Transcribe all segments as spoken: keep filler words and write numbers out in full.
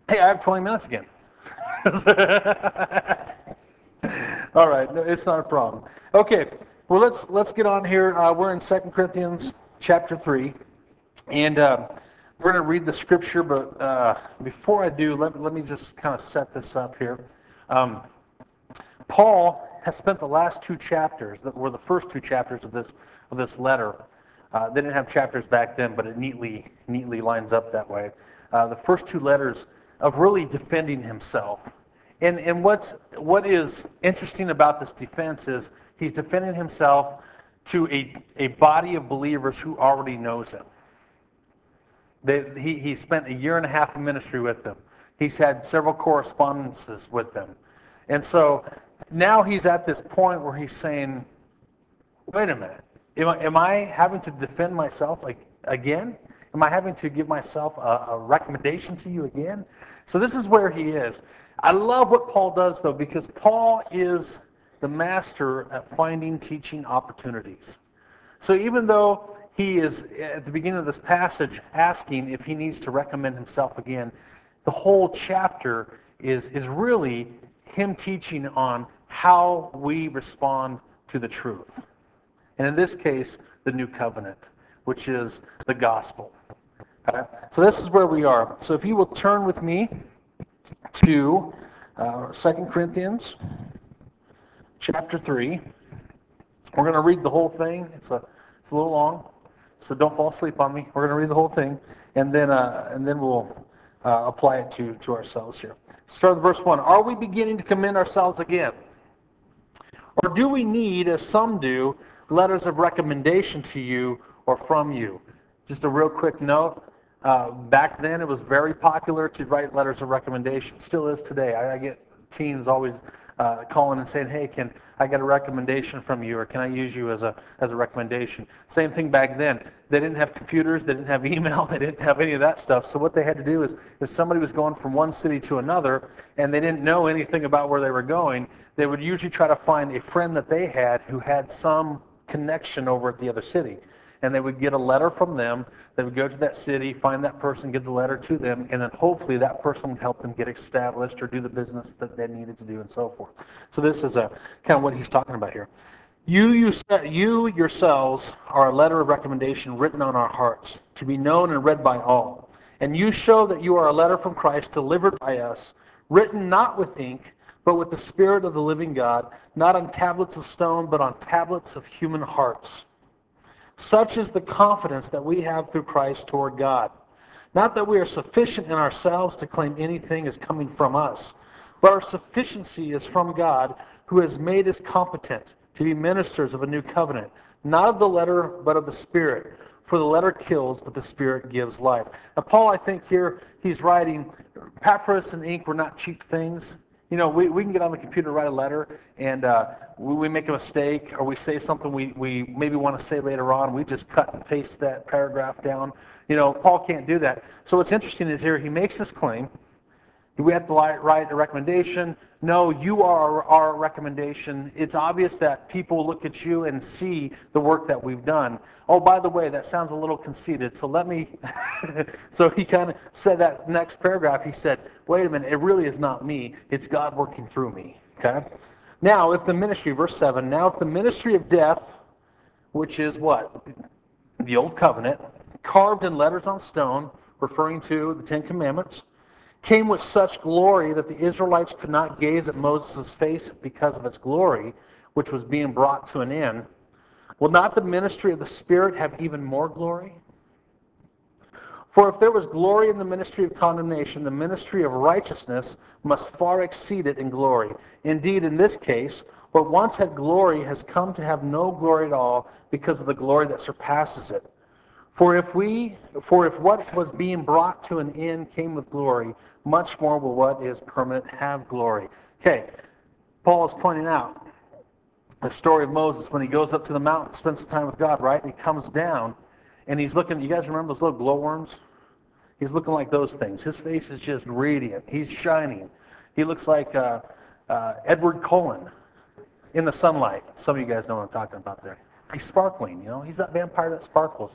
Hey, I have twenty minutes again. All right, no, it's not a problem. Okay, well let's let's get on here. Uh, we're in Second Corinthians chapter three, and uh, we're going to read the scripture. But uh, before I do, let let me just kind of set this up here. Um, Paul has spent the last two chapters, that were the first two chapters of this of this letter. Uh, they didn't have chapters back then, but it neatly neatly lines up that way. Uh, the first two letters of really defending himself. And and what's what is interesting about this defense is he's defending himself to a, a body of believers who already knows him. They, he, he spent a year and a half of ministry with them. He's had several correspondences with them. And so now he's at this point where he's saying, wait a minute, am I, am I having to defend myself like again? Am I having to give myself a, a recommendation to you again? So this is where he is. I love what Paul does, though, because Paul is the master at finding teaching opportunities. So even though he is, at the beginning of this passage, asking if he needs to recommend himself again, the whole chapter is, is really him teaching on how we respond to the truth. And in this case, the new covenant, which is the gospel. Okay? So this is where we are. So if you will turn with me to uh, Second Corinthians chapter three. We're going to read the whole thing. It's a, it's a little long, so don't fall asleep on me. We're going to read the whole thing, and then uh, and then we'll uh, apply it to, to ourselves here. Start with verse one. Are we beginning to commend ourselves again? Or do we need, as some do, letters of recommendation to you or from you? Just a real quick note. Uh, back then, it was very popular to write letters of recommendation. Still is today. I, I get teens always uh, calling and saying, "Hey, can I get a recommendation from you, or can I use you as a as a recommendation?" Same thing back then. They didn't have computers, they didn't have email, they didn't have any of that stuff. So what they had to do is, if somebody was going from one city to another and they didn't know anything about where they were going, they would usually try to find a friend that they had who had some connection over at the other city. And they would get a letter from them. They would go to that city, find that person, give the letter to them, and then hopefully that person would help them get established or do the business that they needed to do and so forth. So this is a kind of what he's talking about here. You, you, you yourselves are a letter of recommendation written on our hearts, to be known and read by all. And you show that you are a letter from Christ delivered by us, written not with ink, but with the Spirit of the living God, not on tablets of stone, but on tablets of human hearts. Such is the confidence that we have through Christ toward God. Not that we are sufficient in ourselves to claim anything is coming from us, but our sufficiency is from God, who has made us competent to be ministers of a new covenant, not of the letter, but of the Spirit. For the letter kills, but the Spirit gives life. Now, Paul, I think here, he's writing, papyrus and ink were not cheap things. You know, we, we can get on the computer, write a letter, and uh, we, we make a mistake, or we say something we, we maybe want to say later on. We just cut and paste that paragraph down. You know, Paul can't do that. So what's interesting is here, he makes this claim. We have to write a recommendation. No, you are our recommendation. It's obvious that people look at you and see the work that we've done. Oh, by the way, that sounds a little conceited. So let me, so he kind of said that next paragraph. He said, wait a minute, it really is not me. It's God working through me. Okay? Now, if the ministry, verse seven, now if the ministry of death, which is what? The old covenant, carved in letters on stone, referring to the Ten Commandments, came with such glory that the Israelites could not gaze at Moses' face because of its glory, which was being brought to an end. Will not the ministry of the Spirit have even more glory? For if there was glory in the ministry of condemnation, the ministry of righteousness must far exceed it in glory. Indeed, in this case, what once had glory has come to have no glory at all because of the glory that surpasses it. For if we, for if what was being brought to an end came with glory, much more will what is permanent have glory. Okay, Paul is pointing out the story of Moses when he goes up to the mountain, spends some time with God, right? And he comes down, and he's looking. You guys remember those little glowworms? He's looking like those things. His face is just radiant. He's shining. He looks like uh, uh, Edward Cullen in the sunlight. Some of you guys know what I'm talking about there. He's sparkling. You know, he's that vampire that sparkles.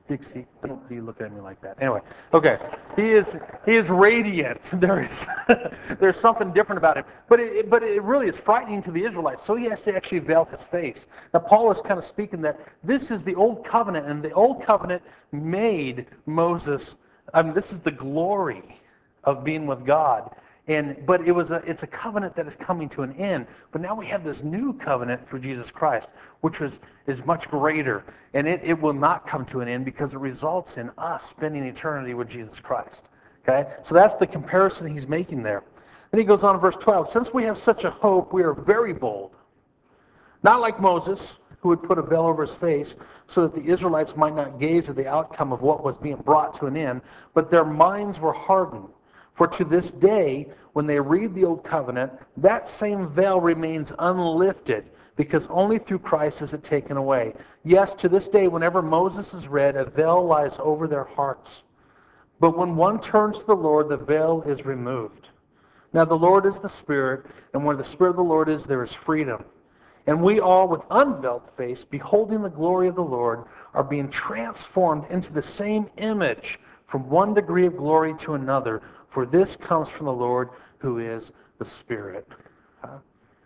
Dixie, don't be looking at me like that. Anyway, okay. He is he is radiant. There is there's something different about him. But it, but it really is frightening to the Israelites. So he has to actually veil his face. Now Paul is kind of speaking that this is the old covenant, and the old covenant made Moses. I mean, this is the glory of being with God. And but it was a it's a covenant that is coming to an end. But now we have this new covenant through Jesus Christ, which was is much greater, and it, it will not come to an end because it results in us spending eternity with Jesus Christ. Okay? So that's the comparison he's making there. Then he goes on in verse twelve. Since we have such a hope, we are very bold. Not like Moses, who would put a veil over his face so that the Israelites might not gaze at the outcome of what was being brought to an end, but their minds were hardened. For to this day, when they read the Old Covenant, that same veil remains unlifted, because only through Christ is it taken away. Yes, to this day, whenever Moses is read, a veil lies over their hearts. But when one turns to the Lord, the veil is removed. Now the Lord is the Spirit, and where the Spirit of the Lord is, there is freedom. And we all, with unveiled face, beholding the glory of the Lord, are being transformed into the same image from one degree of glory to another. For this comes from the Lord, who is the Spirit. Huh?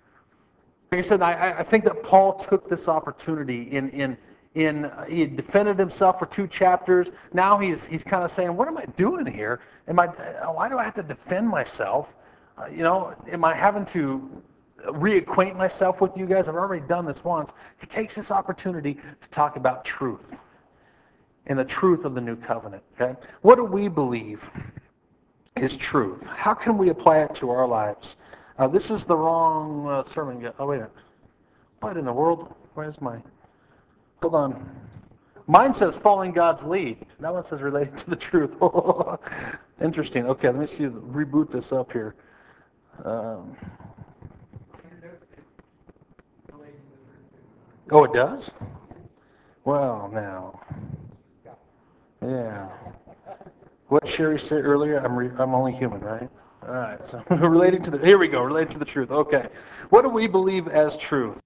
Like I said, I, I think that Paul took this opportunity in in in uh, he defended himself for two chapters. Now he's he's kind of saying, "What am I doing here? Am I? Why do I have to defend myself? Uh, you know, am I having to reacquaint myself with you guys? I've already done this once." He takes this opportunity to talk about truth and the truth of the new covenant. Okay, what do we believe is truth? How can we apply it to our lives? Uh, this is the wrong uh, sermon. Oh, wait a minute. What in the world? Where's my... Hold on. Mine says following God's lead. That one says related to the truth. Interesting. Okay, let me see. Reboot this up here. Um, oh, it does? Well, now. Yeah. What Sherry said earlier, I'm, re, I'm only human, right? All right, so relating to the, here we go, related to the truth. Okay. What do we believe as truth?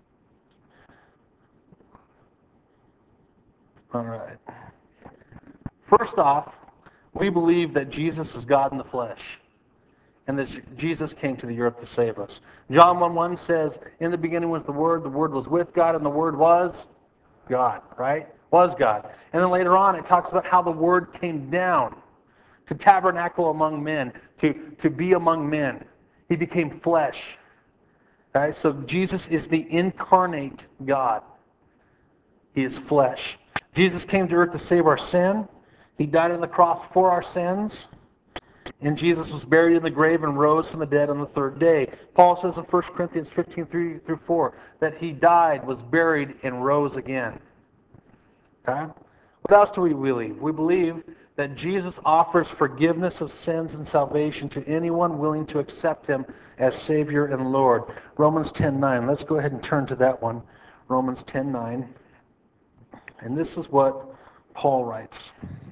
All right. First off, we believe that Jesus is God in the flesh, and that Jesus came to the earth to save us. John one one says, in the beginning was the Word, the Word was with God, and the Word was God, right? Was God. And then later on, it talks about how the Word came down to tabernacle among men, to, to be among men. He became flesh. Okay? So Jesus is the incarnate God. He is flesh. Jesus came to earth to save our sin. He died on the cross for our sins. And Jesus was buried in the grave and rose from the dead on the third day. Paul says in First Corinthians fifteen, three through four, that he died, was buried, and rose again. Okay? What else do we believe? We believe that Jesus offers forgiveness of sins and salvation to anyone willing to accept him as Savior and Lord. Romans ten nine. Let's go ahead and turn to that one. Romans ten nine. And this is what Paul writes.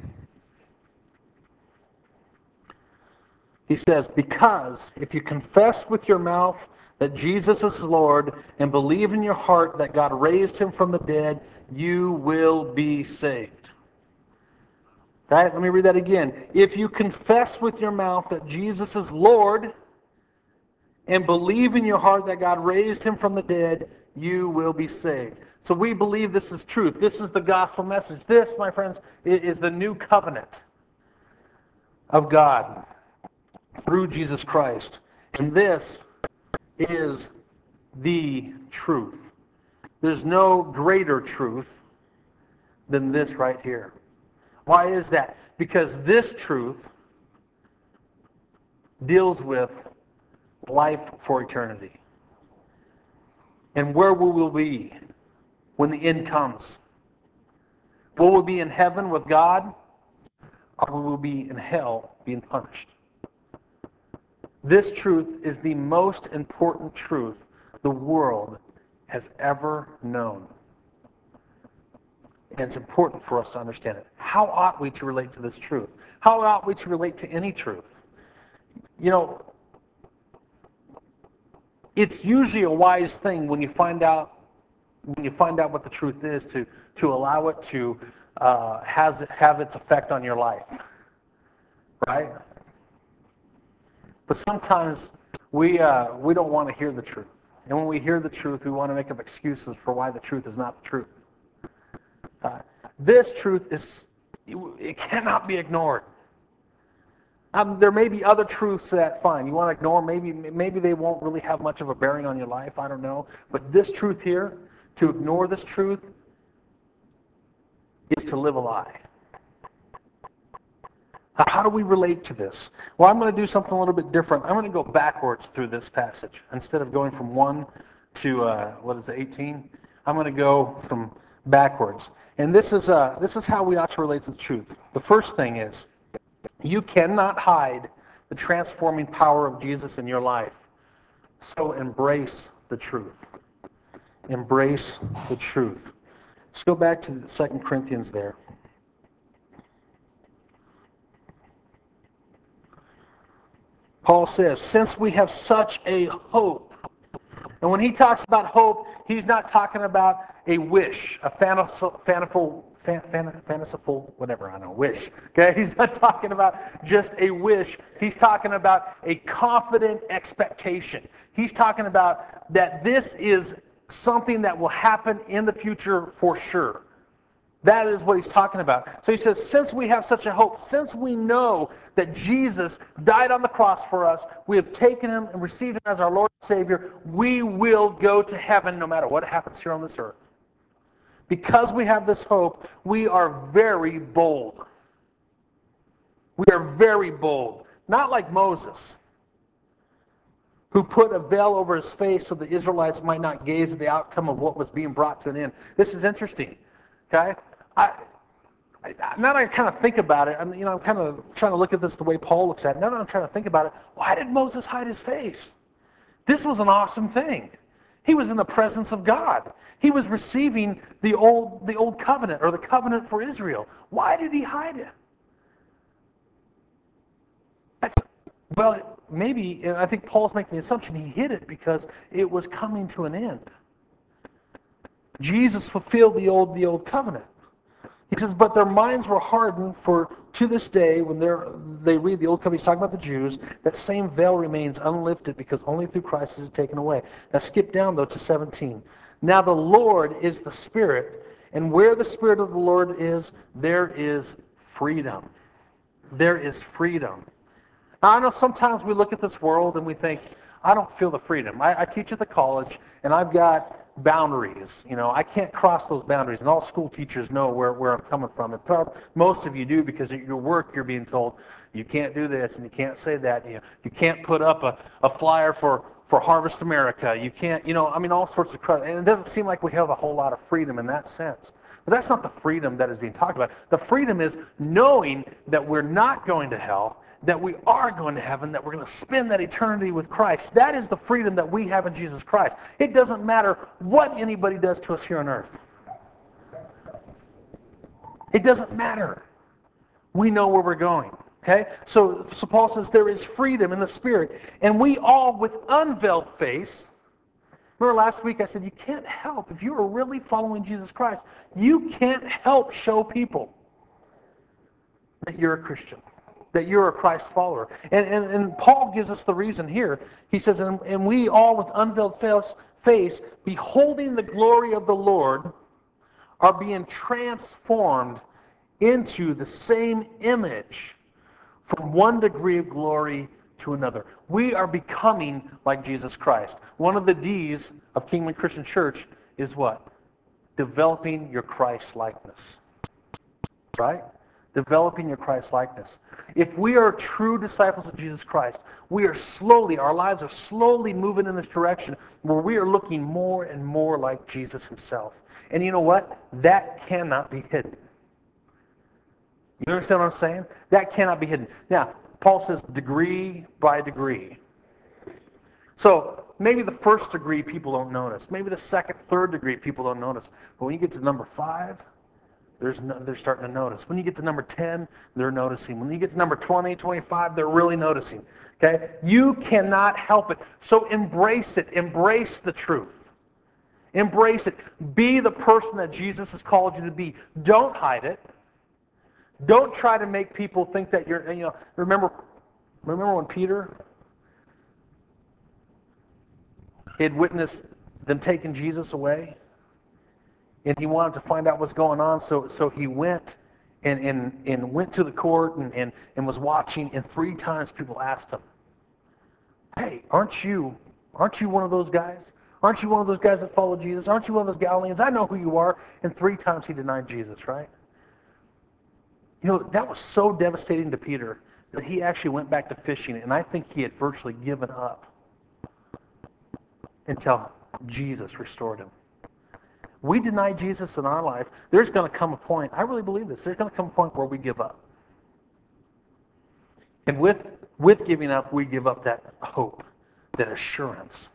He says, because if you confess with your mouth that Jesus is Lord and believe in your heart that God raised him from the dead, you will be saved. Right? Let me read that again. If you confess with your mouth that Jesus is Lord and believe in your heart that God raised him from the dead, you will be saved. So we believe this is truth. This is the gospel message. This, my friends, is the new covenant of God through Jesus Christ. And this is the truth. There's no greater truth than this right here. Why is that? Because this truth deals with life for eternity. And where will we be when the end comes? Will we be in heaven with God, or will we be in hell being punished? This truth is the most important truth the world has ever known. And it's important for us to understand it. How ought we to relate to this truth? How ought we to relate to any truth? You know, it's usually a wise thing when you find out when you find out what the truth is to, to allow it to uh, has have its effect on your life, right? But sometimes we uh, we don't want to hear the truth, and when we hear the truth, we want to make up excuses for why the truth is not the truth. Uh, this truth is it cannot be ignored. Um, there may be other truths that, fine, you want to ignore. Maybe maybe they won't really have much of a bearing on your life. I don't know. But this truth here, to ignore this truth, is to live a lie. How do we relate to this? Well, I'm going to do something a little bit different. I'm going to go backwards through this passage. Instead of going from one to, uh, what is it, eighteen? I'm going to go from backwards. And this is, uh, this is how we ought to relate to the truth. The first thing is, you cannot hide the transforming power of Jesus in your life. So embrace the truth. Embrace the truth. Let's go back to Second Corinthians there. Paul says, since we have such a hope. And when he talks about hope, he's not talking about a wish, a fanciful, fanciful, fanciful, whatever, I don't know, wish. Okay, he's not talking about just a wish. He's talking about a confident expectation. He's talking about that this is something that will happen in the future for sure. That is what he's talking about. So he says, since we have such a hope, since we know that Jesus died on the cross for us, we have taken him and received him as our Lord and Savior, we will go to heaven no matter what happens here on this earth. Because we have this hope, we are very bold. We are very bold. Not like Moses, who put a veil over his face so the Israelites might not gaze at the outcome of what was being brought to an end. This is interesting. Okay? I, I, now that I kind of think about it, I'm, you know, I'm kind of trying to look at this the way Paul looks at it. Now that I'm trying to think about it, why did Moses hide his face? This was an awesome thing. He was in the presence of God. He was receiving the old, the old covenant, or the covenant for Israel. Why did he hide it? That's, well, maybe, and I think Paul's making the assumption he hid it because it was coming to an end. Jesus fulfilled the old, the old covenant. He says, but their minds were hardened, for to this day, when they're, they read the Old Covenant, he's talking about the Jews, that same veil remains unlifted because only through Christ is it taken away. Now skip down, though, to seventeen. Now the Lord is the Spirit, and where the Spirit of the Lord is, there is freedom. There is freedom. Now, I know sometimes we look at this world and we think, I don't feel the freedom. I, I teach at the college, and I've got boundaries. You know, I can't cross those boundaries, and all school teachers know where, where I'm coming from. And probably most of you do, because at your work you're being told you can't do this and you can't say that. You know, you can't put up a, a flyer for, for Harvest America. You can't, you know, I mean, all sorts of crap. And it doesn't seem like we have a whole lot of freedom in that sense. But that's not the freedom that is being talked about. The freedom is knowing that we're not going to hell, that we are going to heaven, that we're going to spend that eternity with Christ. That is the freedom that we have in Jesus Christ. It doesn't matter what anybody does to us here on earth. It doesn't matter. We know where we're going. Okay? So, so Paul says there is freedom in the Spirit. And we all, with unveiled face, remember last week I said you can't help, if you are really following Jesus Christ, you can't help show people that you're a Christian, that you're a Christ follower. And, and, and Paul gives us the reason here. He says, and, and we all with unveiled face, face, beholding the glory of the Lord, are being transformed into the same image from one degree of glory to another. We are becoming like Jesus Christ. One of the D's of Kingman Christian Church is what? Developing your Christ likeness. Right? Developing your Christ likeness. If we are true disciples of Jesus Christ, we are slowly, our lives are slowly moving in this direction where we are looking more and more like Jesus himself. And you know what? That cannot be hidden. You understand what I'm saying? That cannot be hidden. Now, Paul says degree by degree. So maybe the first degree people don't notice. Maybe the second, third degree people don't notice. But when you get to number five, there's no, they're starting to notice. When you get to number ten, they're noticing. When you get to number twenty, twenty-five, they're really noticing. Okay? You cannot help it. So embrace it. Embrace the truth. Embrace it. Be the person that Jesus has called you to be. Don't hide it. Don't try to make people think that you're, you know, remember, remember when Peter had witnessed them taking Jesus away? And he wanted to find out what's going on, so so he went and and, and went to the court and, and, and was watching, and three times people asked him, hey, aren't you, aren't you one of those guys? Aren't you one of those guys that follow Jesus? Aren't you one of those Galileans? I know who you are. And three times he denied Jesus, right? You know, that was so devastating to Peter that he actually went back to fishing, and I think he had virtually given up until Jesus restored him. We deny Jesus in our life, there's going to come a point, I really believe this, there's going to come a point where we give up. And with, with giving up, we give up that hope, that assurance.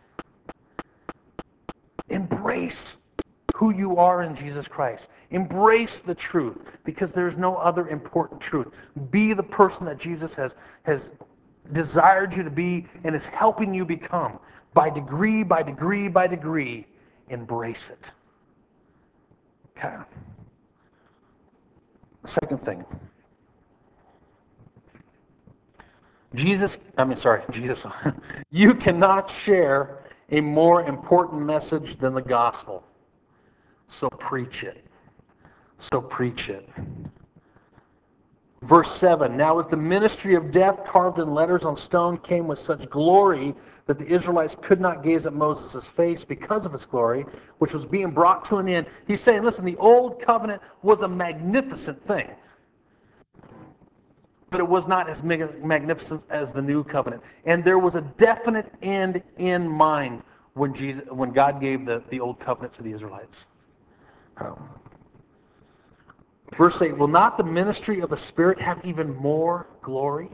Embrace who you are in Jesus Christ. Embrace the truth, because there's no other important truth. Be the person that Jesus has, has desired you to be and is helping you become. By degree, by degree, by degree, embrace it. Okay. Second thing. Jesus, I mean, sorry, Jesus. You cannot share a more important message than the gospel. So preach it. So preach it. Verse seven, now as the ministry of death carved in letters on stone came with such glory that the Israelites could not gaze at Moses' face because of its glory, which was being brought to an end. He's saying, listen, the old covenant was a magnificent thing, but it was not as magnificent as the new covenant. And there was a definite end in mind when Jesus, when God gave the, the old covenant to the Israelites. Um, Verse eight, will not the ministry of the Spirit have even more glory?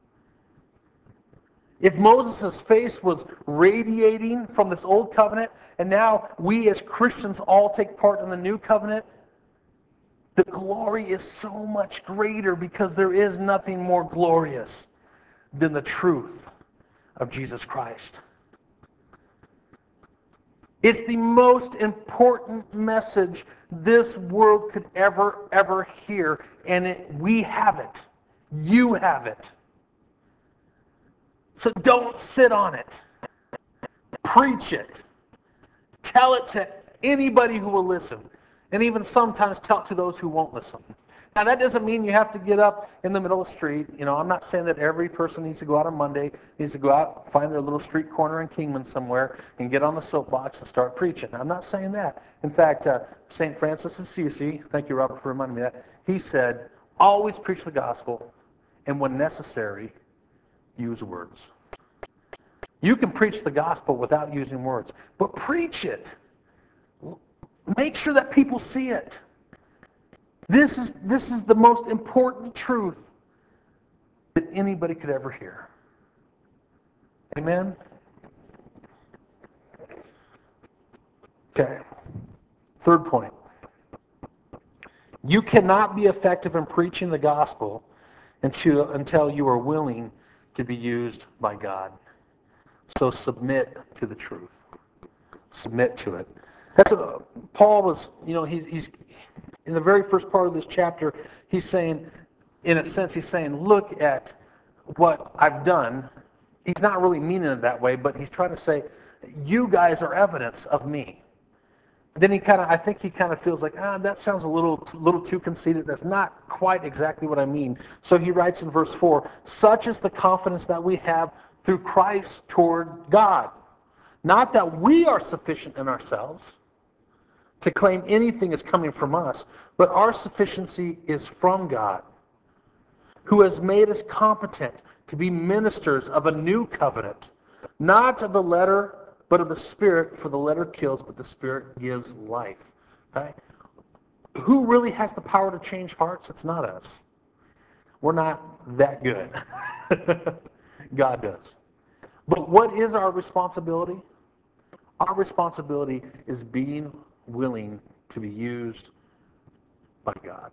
If Moses' face was radiating from this old covenant, and now we as Christians all take part in the new covenant, the glory is so much greater, because there is nothing more glorious than the truth of Jesus Christ. It's the most important message this world could ever, ever hear. And it, we have it. You have it. So don't sit on it. Preach it. Tell it to anybody who will listen. And even sometimes tell it to those who won't listen. Now, that doesn't mean you have to get up in the middle of the street. You know, I'm not saying that every person needs to go out on Monday, needs to go out, find their little street corner in Kingman somewhere, and get on the soapbox and start preaching. I'm not saying that. In fact, uh, Saint Francis of Assisi, thank you, Robert, for reminding me of that, he said, always preach the gospel, and when necessary, use words. You can preach the gospel without using words, but preach it. Make sure that people see it. This is, this is the most important truth that anybody could ever hear. Amen? Okay. Third point. You cannot be effective in preaching the gospel until, until you are willing to be used by God. So submit to the truth. Submit to it. That's a, Paul was, you know, he's, he's in the very first part of this chapter, he's saying, in a sense, he's saying, look at what I've done. He's not really meaning it that way, but he's trying to say, you guys are evidence of me. Then he kind of, I think he kind of feels like, ah, that sounds a little, little too conceited. That's not quite exactly what I mean. So he writes in verse four, such is the confidence that we have through Christ toward God. Not that we are sufficient in ourselves to claim anything is coming from us, but our sufficiency is from God, who has made us competent to be ministers of a new covenant, not of the letter, but of the Spirit, for the letter kills, but the Spirit gives life. Right? Who really has the power to change hearts? It's not us. We're not that good. God does. But what is our responsibility? Our responsibility is being willing to be used by God.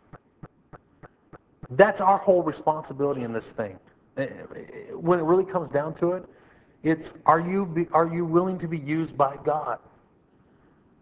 That's our whole responsibility in this thing. When it really comes down to it, it's are you be, are you willing to be used by God?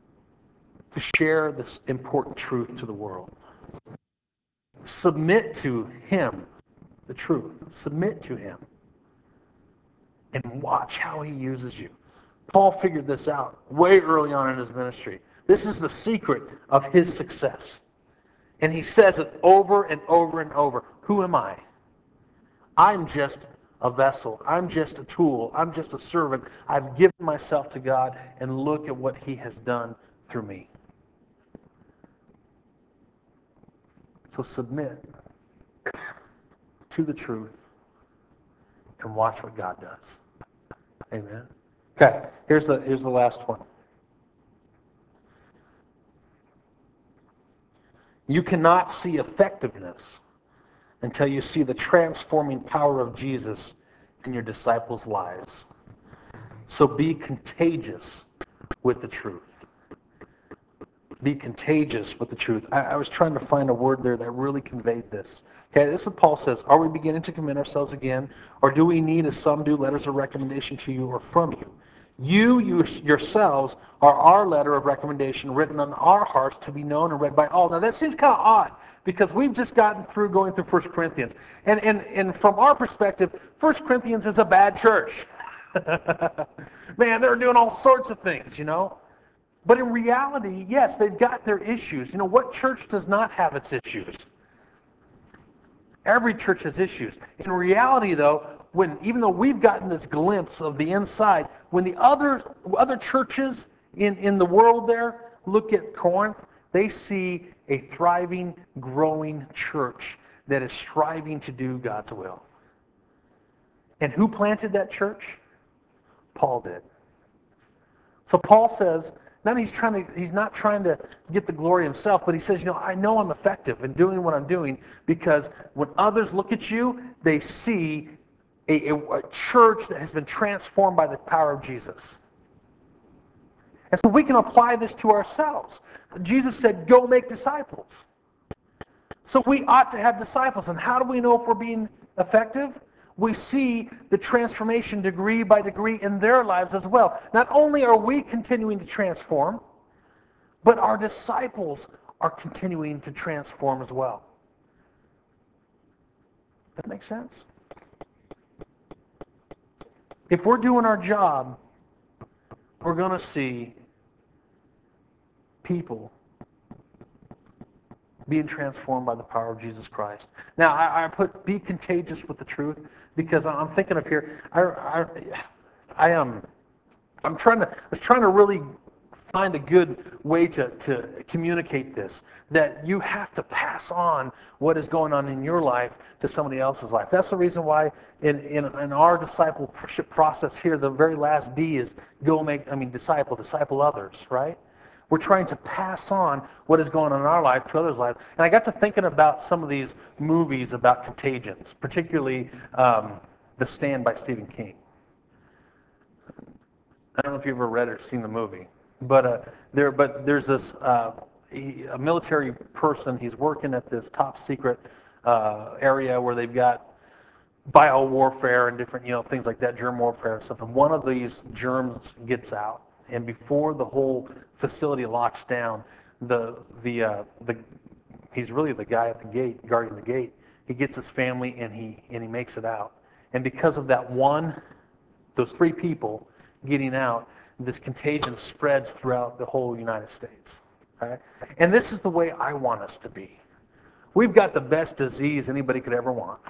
to share this important truth to the world. Submit to him the truth. Submit to him. And watch how he uses you. Paul figured this out way early on in his ministry. This is the secret of his success. And he says it over and over and over. Who am I? I'm just a vessel. I'm just a tool. I'm just a servant. I've given myself to God, and look at what he has done through me. So submit to the truth and watch what God does. Amen. Okay, here's the here's the last one. You cannot see effectiveness until you see the transforming power of Jesus in your disciples' lives. So be contagious with the truth. Be contagious with the truth. I, I was trying to find a word there that really conveyed this. Okay, this is what Paul says. Are we beginning to commend ourselves again? Or do we need, as some do, letters of recommendation to you or from you? You, you yourselves are our letter of recommendation written on our hearts to be known and read by all. Now that seems kind of odd because we've just gotten through going through First Corinthians. And, and, and from our perspective, First Corinthians is a bad church. Man, they're doing all sorts of things, you know. But in reality, yes, they've got their issues. You know, what church does not have its issues? Every church has issues. In reality, though, when even though we've gotten this glimpse of the inside, when the other other churches in, in the world there look at Corinth, they see a thriving, growing church that is striving to do God's will. And who planted that church? Paul did. So Paul says, Not he's trying to, he's not trying to get the glory himself, but he says, you know, I know I'm effective in doing what I'm doing because when others look at you, they see a, a, a church that has been transformed by the power of Jesus. And so we can apply this to ourselves. Jesus said, go make disciples. So we ought to have disciples. And how do we know if we're being effective? We see the transformation degree by degree in their lives as well. Not only are we continuing to transform, but our disciples are continuing to transform as well. That makes sense? If we're doing our job, we're going to see people being transformed by the power of Jesus Christ. Now, I, I put be contagious with the truth because I'm thinking of here. I, I, I am. I'm trying to. I was trying to really find a good way to, to communicate this. That you have to pass on what is going on in your life to somebody else's life. That's the reason why in, in, in our discipleship process here, the very last D is go make. I mean, disciple, disciple others. Right? We're trying to pass on what is going on in our life to others' lives. And I got to thinking about some of these movies about contagions, particularly um, The Stand by Stephen King. I don't know if you've ever read or seen the movie, but uh, there, but there's this uh, he, a military person. He's working at this top secret uh, area where they've got bio warfare and different, you know, things like that, germ warfare and stuff. And one of these germs gets out. And before the whole facility locks down, the the uh, the he's really the guy at the gate, guarding the gate. He gets his family and he and he makes it out. And because of that one, those three people getting out, this contagion spreads throughout the whole United States. Right? And this is the way I want us to be. We've got the best disease anybody could ever want.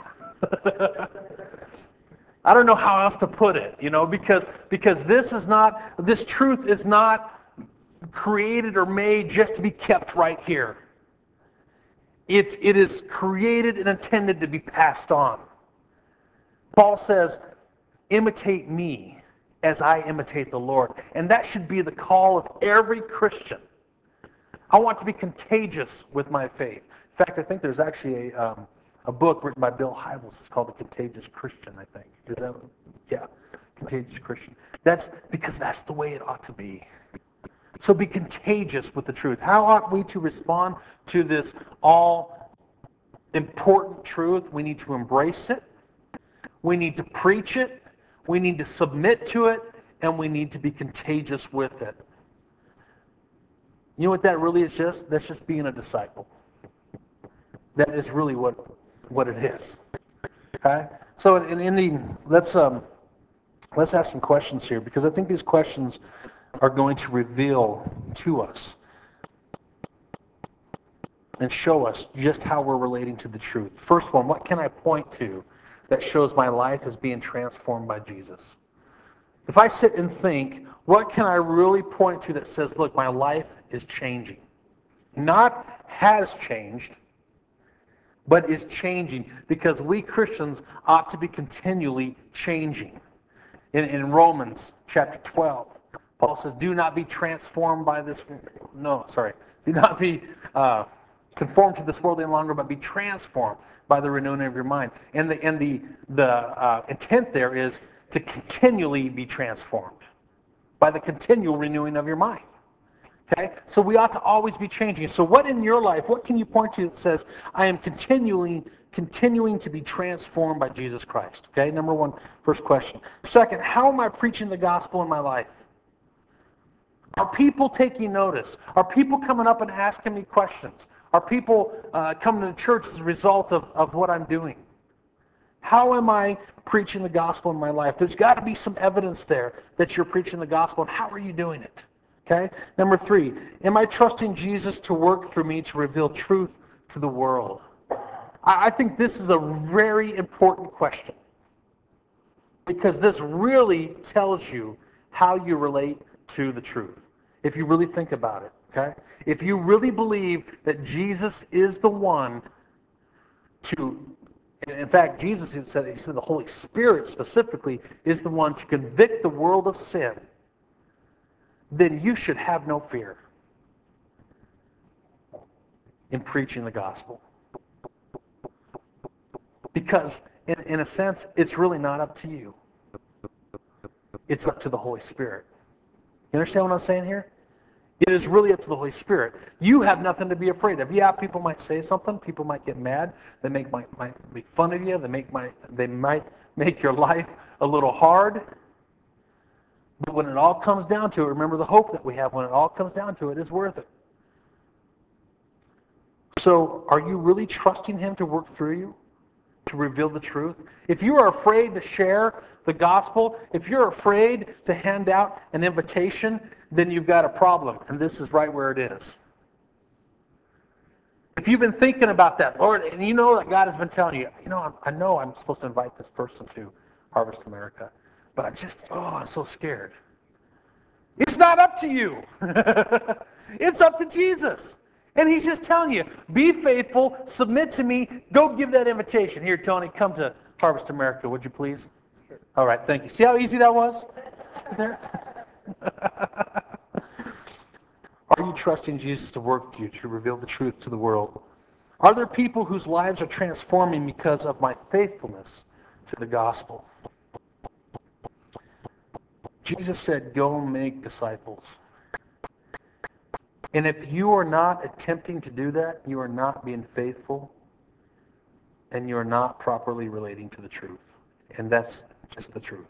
I don't know how else to put it, you know, because because this is not, this truth is not created or made just to be kept right here. It's it is created and intended to be passed on. Paul says, imitate me as I imitate the Lord. And that should be the call of every Christian. I want to be contagious with my faith. In fact, I think there's actually a um, a book written by Bill Hybels. It's called The Contagious Christian, I think. Is that, yeah, Contagious Christian. That's because that's the way it ought to be. So be contagious with the truth. How ought we to respond to this all important truth? We need to embrace it. We need to preach it. We need to submit to it. And we need to be contagious with it. You know what that really is just? That's just being a disciple. That is really what, what it is. Okay? So in, in the, let's, um, let's ask some questions here, because I think these questions are going to reveal to us and show us just how we're relating to the truth. First one, what can I point to that shows my life is being transformed by Jesus? If I sit and think, what can I really point to that says, look, my life is changing? Not has changed, but is changing, because we Christians ought to be continually changing. In, in Romans chapter twelve, Paul says, do not be transformed by this, no, sorry, do not be uh, conformed to this world any longer, but be transformed by the renewing of your mind. And the, and the, the uh, intent there is to continually be transformed by the continual renewing of your mind. Okay? So we ought to always be changing. So what in your life, what can you point to that says, I am continually, continuing to be transformed by Jesus Christ? Okay, number one, first question. Second, how am I preaching the gospel in my life? Are people taking notice? Are people coming up and asking me questions? Are people uh, coming to church as a result of, of what I'm doing? How am I preaching the gospel in my life? There's got to be some evidence there that you're preaching the gospel, and how are you doing it? Okay? Number three, am I trusting Jesus to work through me to reveal truth to the world? I think this is a very important question, because this really tells you how you relate to the truth, if you really think about it. Okay? If you really believe that Jesus is the one to, in fact, Jesus said, he said the Holy Spirit specifically is the one to convict the world of sin, then you should have no fear in preaching the gospel. Because, in, in a sense, it's really not up to you. It's up to the Holy Spirit. You understand what I'm saying here? It is really up to the Holy Spirit. You have nothing to be afraid of. Yeah, people might say something. People might get mad. They make might, might make fun of you. They make my, they might make your life a little hard. But when it all comes down to it, remember the hope that we have. When it all comes down to it, it's worth it. So, are you really trusting Him to work through you, to reveal the truth? If you are afraid to share the gospel, if you're afraid to hand out an invitation, then you've got a problem, and this is right where it is. If you've been thinking about that, Lord, and you know that God has been telling you, you know, I'm, I know I'm supposed to invite this person to Harvest America, but I'm just, oh, I'm so scared. It's not up to you. It's up to Jesus. And He's just telling you, be faithful, submit to me, go give that invitation. Here, Tony, come to Harvest America, would you please? All right, thank you. See how easy that was? There. Are you trusting Jesus to work with you, to reveal the truth to the world? Are there people whose lives are transforming because of my faithfulness to the gospel? Jesus said, go make disciples. And if you are not attempting to do that, you are not being faithful, and you are not properly relating to the truth. And that's just the truth.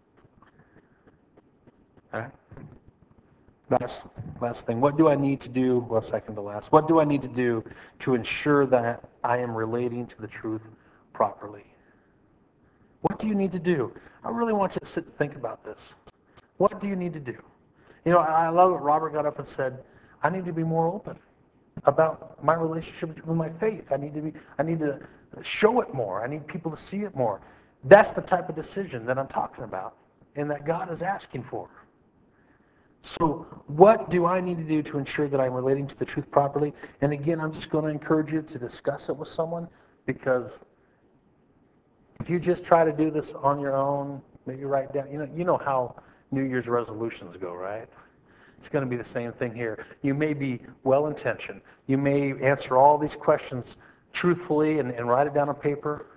Okay? Last, last thing. What do I need to do? Well, second to last. What do I need to do to ensure that I am relating to the truth properly? What do you need to do? I really want you to sit and think about this. What do you need to do? You know, I love what Robert got up and said, I need to be more open about my relationship with my faith. I need to be, I need to show it more. I need people to see it more. That's the type of decision that I'm talking about and that God is asking for. So what do I need to do to ensure that I'm relating to the truth properly? And again, I'm just going to encourage you to discuss it with someone, because if you just try to do this on your own, maybe write down, you know, you know how New Year's resolutions go, right? It's going to be the same thing here. You may be well-intentioned. You may answer all these questions truthfully and, and write it down on paper,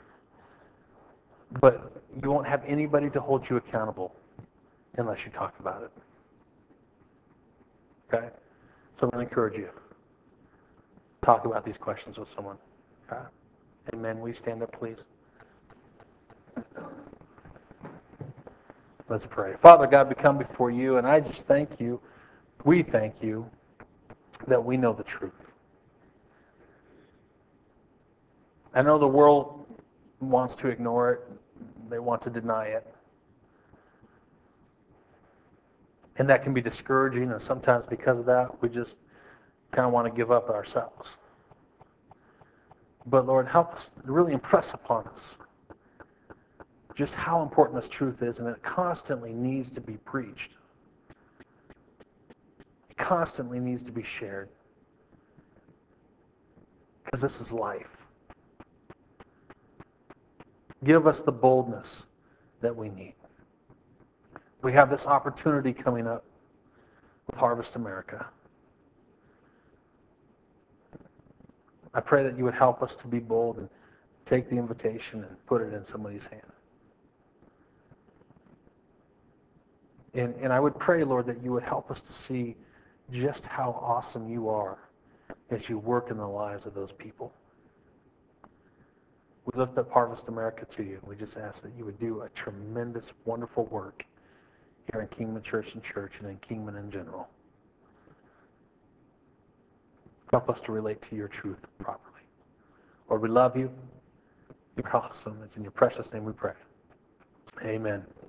but you won't have anybody to hold you accountable unless you talk about it. Okay? So I'm going to encourage you. Talk about these questions with someone. Okay? Amen. Will you stand up, please? Let's pray. Father God, we come before you, and I just thank you. We thank you that we know the truth. I know the world wants to ignore it. They want to deny it. And that can be discouraging, and sometimes because of that, we just kind of want to give up ourselves. But Lord, help us really impress upon us just how important this truth is, and it constantly needs to be preached. It constantly needs to be shared. Because this is life. Give us the boldness that we need. We have this opportunity coming up with Harvest America. I pray that you would help us to be bold and take the invitation and put it in somebody's hand. And, and I would pray, Lord, that you would help us to see just how awesome you are as you work in the lives of those people. We lift up Harvest America to you. We just ask that you would do a tremendous, wonderful work here in Kingman Church and Church and in Kingman in general. Help us to relate to your truth properly. Lord, we love you. You're awesome. It's in your precious name we pray. Amen.